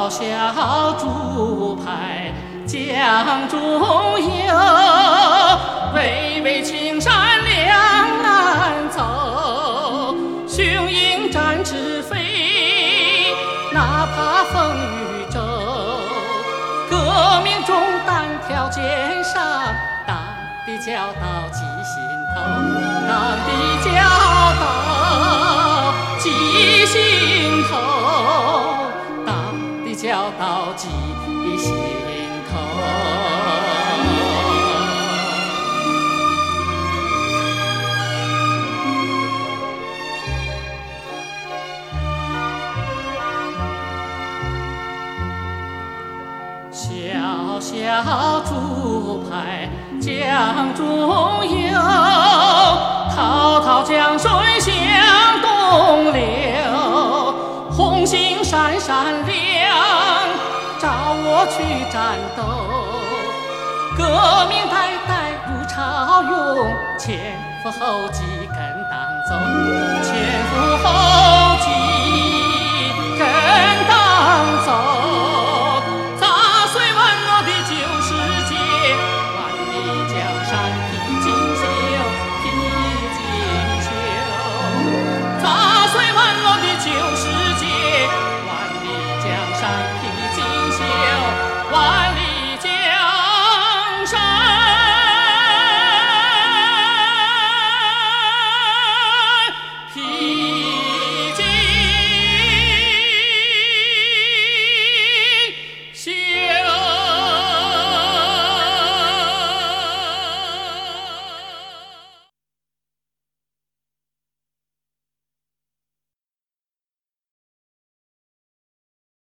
小小竹排江中游，巍巍青山两岸走，雄鹰展翅飞，哪怕风雨骤。革命中单挑肩上，党的教导记心头，党的教导记心头，党的教导记心头。小小竹排江中游，滔滔江水向东流，红星闪闪亮，召我去战斗。革命代代如潮涌，前赴后继